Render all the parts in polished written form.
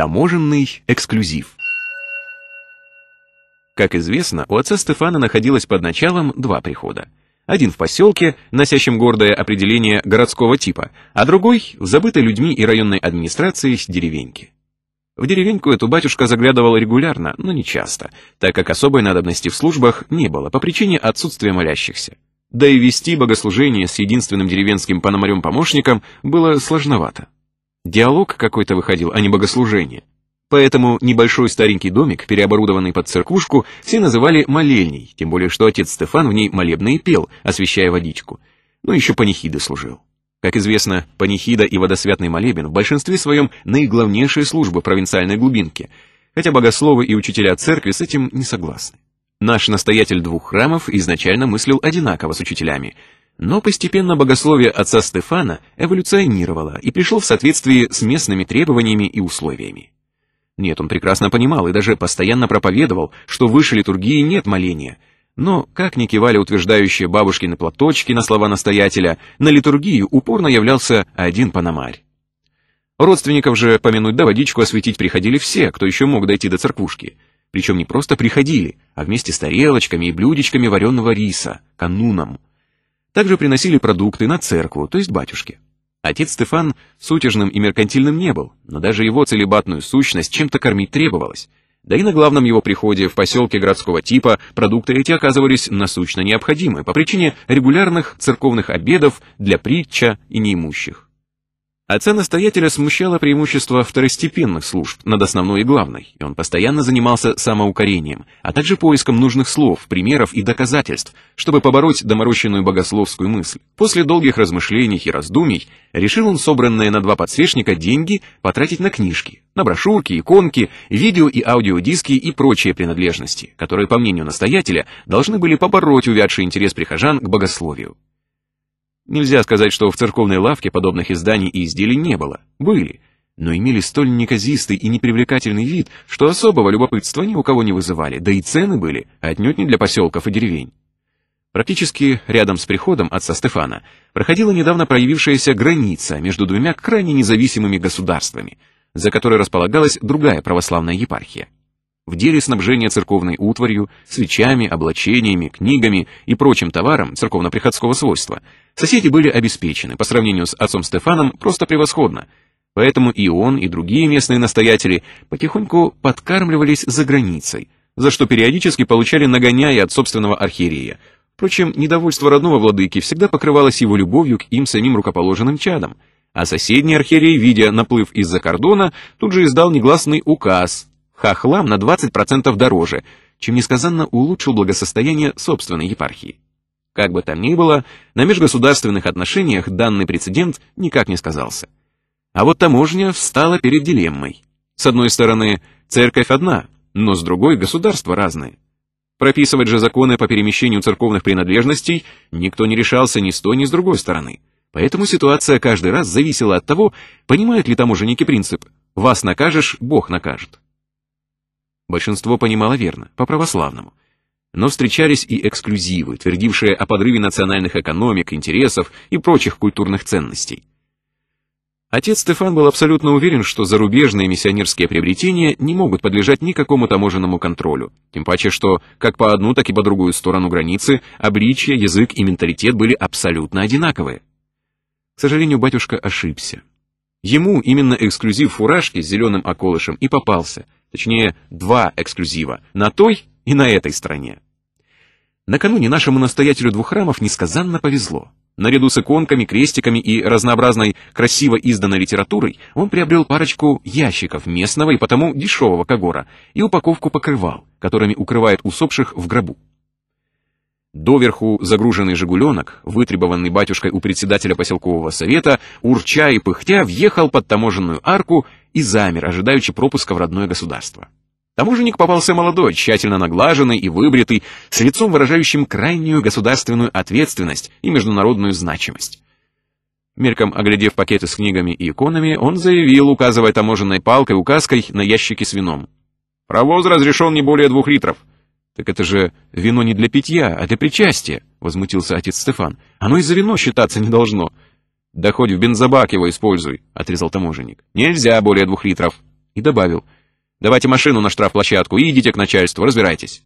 Таможенный эксклюзив. Как известно, у отца Стефана находилось под началом два прихода. Один в поселке, носящем гордое определение городского типа, а другой в забытой людьми и районной администрацией деревеньке. В деревеньку эту батюшка заглядывал регулярно, но не часто, так как особой надобности в службах не было по причине отсутствия молящихся. Да и вести богослужение с единственным деревенским пономарем-помощником было сложновато. Диалог какой-то выходил, а не богослужение. Поэтому небольшой старенький домик, переоборудованный под церквушку, все называли молельней, тем более что отец Стефан в ней молебны и пел, освещая водичку. Ну еще панихиды служил. Как известно, панихида и водосвятный молебен в большинстве своем наиглавнейшие службы в провинциальной глубинке, хотя богословы и учителя церкви с этим не согласны. Наш настоятель двух храмов изначально мыслил одинаково с учителями, но постепенно богословие отца Стефана эволюционировало и пришло в соответствии с местными требованиями и условиями. Нет, он прекрасно понимал и даже постоянно проповедовал, что выше литургии нет моления. Но, как ни кивали утверждающие бабушкины платочки на слова настоятеля, на литургию упорно являлся один пономарь. Родственников же помянуть да водичку осветить приходили все, кто еще мог дойти до церквушки. Причем не просто приходили, а вместе с тарелочками и блюдечками вареного риса, кануном. Также приносили продукты на церкву, то есть батюшке. Отец Стефан сутяжным и меркантильным не был, но даже его целибатную сущность чем-то кормить требовалось. Да и на главном его приходе в поселке городского типа продукты эти оказывались насущно необходимы по причине регулярных церковных обедов для притча и неимущих. Отца-настоятеля смущало преимущество второстепенных служб над основной и главной, и он постоянно занимался самоукорением, а также поиском нужных слов, примеров и доказательств, чтобы побороть доморощенную богословскую мысль. После долгих размышлений и раздумий решил он собранные на 2 подсвечника деньги потратить на книжки, на брошюрки, иконки, видео и аудиодиски и прочие принадлежности, которые, по мнению настоятеля, должны были побороть увядший интерес прихожан к богословию. Нельзя сказать, что в церковной лавке подобных изданий и изделий не было. Были, но имели столь неказистый и непривлекательный вид, что особого любопытства ни у кого не вызывали, да и цены были отнюдь не для поселков и деревень. Практически рядом с приходом отца Стефана проходила недавно проявившаяся граница между двумя крайне независимыми государствами, за которой располагалась другая православная епархия. В деле снабжения церковной утварью, свечами, облачениями, книгами и прочим товаром церковно-приходского свойства соседи были обеспечены по сравнению с отцом Стефаном просто превосходно, поэтому и он, и другие местные настоятели потихоньку подкармливались за границей, за что периодически получали нагоняя от собственного архиерея. Впрочем, недовольство родного владыки всегда покрывалось его любовью к им самим рукоположенным чадам, а соседний архиерей, видя наплыв из-за кордона, тут же издал негласный указ – хохлам на 20% дороже, чем несказанно улучшил благосостояние собственной епархии. Как бы там ни было, на межгосударственных отношениях данный прецедент никак не сказался. А вот таможня встала перед дилеммой. С одной стороны, церковь одна, но с другой государства разные. Прописывать же законы по перемещению церковных принадлежностей никто не решался ни с той, ни с другой стороны. Поэтому ситуация каждый раз зависела от того, понимают ли таможенники принцип «вас накажешь, Бог накажет». Большинство понимало верно, по-православному. Но встречались и эксклюзивы, твердившие о подрыве национальных экономик, интересов и прочих культурных ценностей. Отец Стефан был абсолютно уверен, что зарубежные миссионерские приобретения не могут подлежать никакому таможенному контролю, тем паче, что как по одну, так и по другую сторону границы обличие, язык и менталитет были абсолютно одинаковые. К сожалению, батюшка ошибся. Ему именно эксклюзив фуражки с зеленым околышем и попался, точнее, 2 эксклюзива, на той и на этой стороне. Накануне нашему настоятелю двух храмов несказанно повезло. Наряду с иконками, крестиками и разнообразной красиво изданной литературой он приобрел парочку ящиков местного и потому дешевого когора и упаковку покрывал, которыми укрывает усопших в гробу. Доверху загруженный «Жигуленок», вытребованный батюшкой у председателя поселкового совета, урча и пыхтя, въехал под таможенную арку и замер, ожидаючи пропуска в родное государство. Таможенник попался молодой, тщательно наглаженный и выбритый, с лицом, выражающим крайнюю государственную ответственность и международную значимость. Мельком оглядев пакеты с книгами и иконами, он заявил, указывая таможенной палкой указкой на ящики с вином: «Провоз разрешен не более 2 литров». «Так это же вино не для питья, а для причастия», — возмутился отец Стефан. «Оно и за вино считаться не должно». «Да хоть в бензобак его используй», — отрезал таможенник. «Нельзя более 2 литров». и добавил: «Давайте машину на штрафплощадку и идите к начальству, разбирайтесь».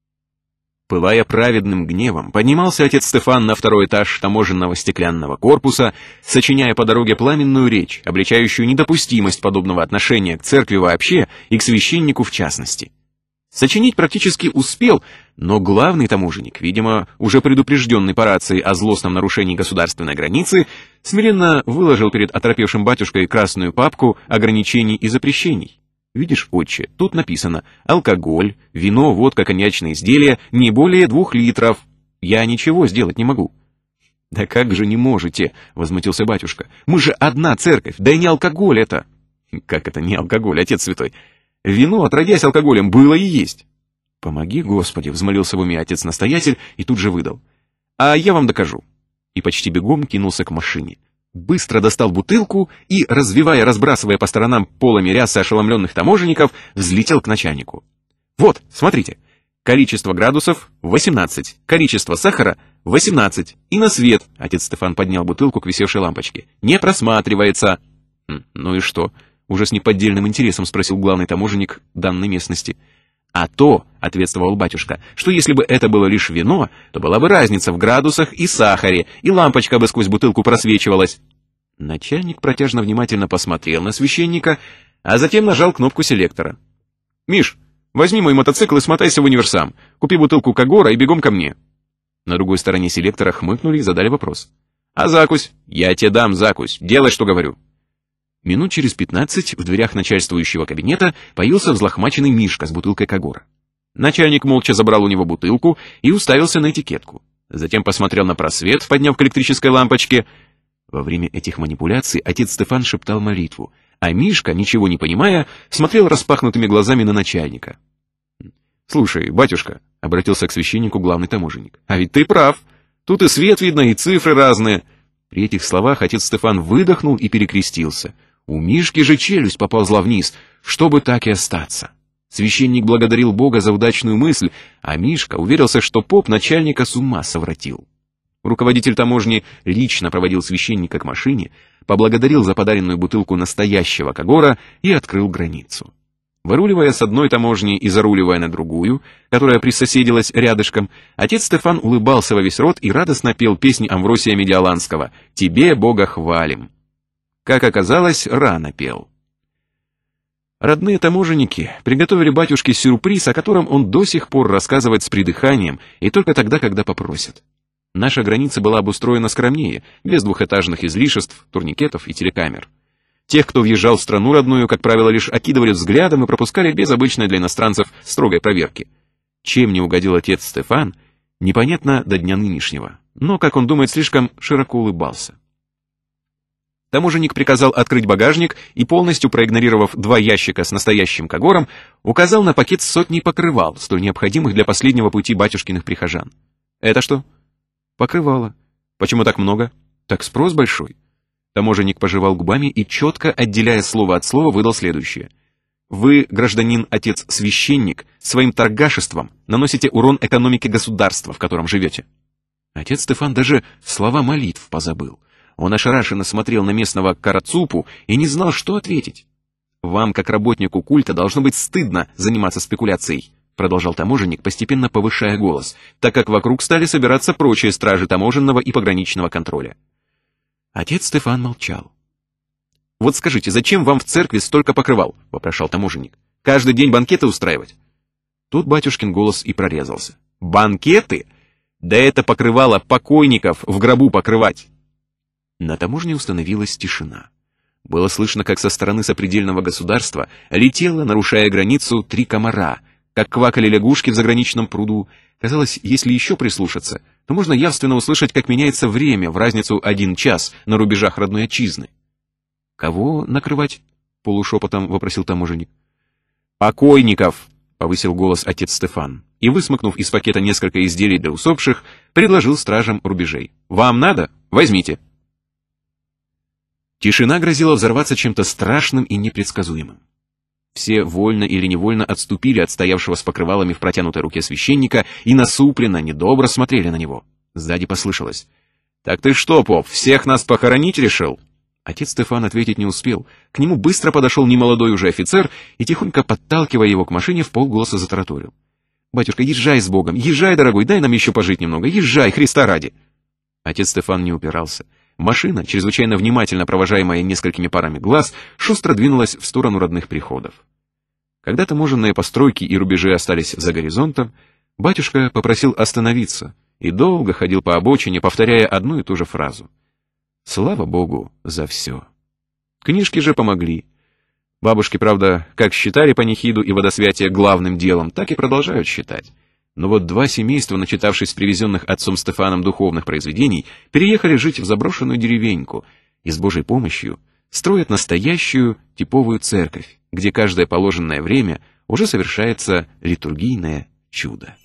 Пылая праведным гневом, поднимался отец Стефан на второй этаж таможенного стеклянного корпуса, сочиняя по дороге пламенную речь, обличающую недопустимость подобного отношения к церкви вообще и к священнику в частности. Сочинить практически успел, но главный таможенник, видимо, уже предупрежденный по рации о злостном нарушении государственной границы, смиренно выложил перед оторопевшим батюшкой красную папку ограничений и запрещений. «Видишь, отче, тут написано: алкоголь, вино, водка, коньячные изделия не более 2 литров. Я ничего сделать не могу». «Да как же не можете?» — возмутился батюшка. «Мы же одна церковь, да и не алкоголь это». «Как это не алкоголь, отец святой? Вино, отродясь алкоголем, было и есть». «Помоги, Господи!» — взмолился в уме отец-настоятель и тут же выдал: «А я вам докажу». И почти бегом кинулся к машине. Быстро достал бутылку и, разбрасывая по сторонам полами рясы ошеломленных таможенников, взлетел к начальнику. «Вот, смотрите, количество градусов — 18, количество сахара — 18, и на свет», — отец Стефан поднял бутылку к висевшей лампочке, — «не просматривается». «Ну и что?» — уже с неподдельным интересом спросил главный таможенник данной местности. «А то», — ответствовал батюшка, — «что если бы это было лишь вино, то была бы разница в градусах и сахаре, и лампочка бы сквозь бутылку просвечивалась». Начальник протяжно внимательно посмотрел на священника, а затем нажал кнопку селектора. «Миш, возьми мой мотоцикл и смотайся в универсам, купи бутылку Кагора и бегом ко мне». На другой стороне селектора хмыкнули и задали вопрос. «А закусь? Я тебе дам закусь, делай, что говорю». Минут через 15 в дверях начальствующего кабинета появился взлохмаченный Мишка с бутылкой Кагора. Начальник молча забрал у него бутылку и уставился на этикетку. Затем посмотрел на просвет, подняв к электрической лампочке. Во время этих манипуляций отец Стефан шептал молитву, а Мишка, ничего не понимая, смотрел распахнутыми глазами на начальника. «Слушай, батюшка», — обратился к священнику главный таможенник, — «а ведь ты прав. Тут и свет видно, и цифры разные». При этих словах отец Стефан выдохнул и перекрестился. У Мишки же челюсть поползла вниз, чтобы так и остаться. Священник благодарил Бога за удачную мысль, а Мишка уверился, что поп начальника с ума совратил. Руководитель таможни лично проводил священника к машине, поблагодарил за подаренную бутылку настоящего Кагора и открыл границу. Выруливая с одной таможни и заруливая на другую, которая присоседилась рядышком, отец Стефан улыбался во весь рот и радостно пел песни Амвросия Медиаланского «Тебе, Бога, хвалим». Как оказалось, рано пел. Родные таможенники приготовили батюшке сюрприз, о котором он до сих пор рассказывает с придыханием и только тогда, когда попросят. Наша граница была обустроена скромнее, без двухэтажных излишеств, турникетов и телекамер. Тех, кто въезжал в страну родную, как правило, лишь окидывали взглядом и пропускали без обычной для иностранцев строгой проверки. Чем не угодил отец Стефан, непонятно до дня нынешнего, но, как он думает, слишком широко улыбался. Таможенник приказал открыть багажник и, полностью проигнорировав 2 ящика с настоящим Кагором, указал на пакет с сотней покрывал, столь необходимых для последнего пути батюшкиных прихожан. «Это что?» «Покрывало. Почему так много?» «Так спрос большой». Таможенник пожевал губами и, четко отделяя слово от слова, выдал следующее. «Вы, гражданин, отец священник, своим торгашеством наносите урон экономике государства, в котором живете». Отец Стефан даже слова молитв позабыл. Он ошарашенно смотрел на местного карацупу и не знал, что ответить. «Вам, как работнику культа, должно быть стыдно заниматься спекуляцией», продолжал таможенник, постепенно повышая голос, так как вокруг стали собираться прочие стражи таможенного и пограничного контроля. Отец Стефан молчал. «Вот скажите, зачем вам в церкви столько покрывал?» — вопрошал таможенник. «Каждый день банкеты устраивать?» Тут батюшкин голос и прорезался. «Банкеты? Да это покрывало покойников в гробу покрывать!» На таможне установилась тишина. Было слышно, как со стороны сопредельного государства летело, нарушая границу, 3 комара, как квакали лягушки в заграничном пруду. Казалось, если еще прислушаться, то можно явственно услышать, как меняется время в разницу 1 час на рубежах родной отчизны. «Кого накрывать?» — полушепотом вопросил таможенник. «Покойников!» — повысил голос отец Стефан и, высмыкнув из пакета несколько изделий для усопших, предложил стражам рубежей. «Вам надо? Возьмите!» Тишина грозила взорваться чем-то страшным и непредсказуемым. Все вольно или невольно отступили от стоявшего с покрывалами в протянутой руке священника и насупленно, недобро смотрели на него. Сзади послышалось: «Так ты что, поп, всех нас похоронить решил?» Отец Стефан ответить не успел. К нему быстро подошел немолодой уже офицер и, тихонько подталкивая его к машине, вполголоса затараторил: «Батюшка, езжай с Богом, езжай, дорогой, дай нам еще пожить немного, езжай, Христа ради!» Отец Стефан не упирался. Машина, чрезвычайно внимательно провожаемая несколькими парами глаз, шустро двинулась в сторону родных приходов. Когда таможенные постройки и рубежи остались за горизонтом, батюшка попросил остановиться и долго ходил по обочине, повторяя одну и ту же фразу: «Слава Богу за все». Книжки же помогли. Бабушки, правда, как считали панихиду и водосвятие главным делом, так и продолжают считать. Но вот два семейства, начитавшись привезенных отцом Стефаном духовных произведений, переехали жить в заброшенную деревеньку и с Божьей помощью строят настоящую типовую церковь, где каждое положенное время уже совершается литургийное чудо.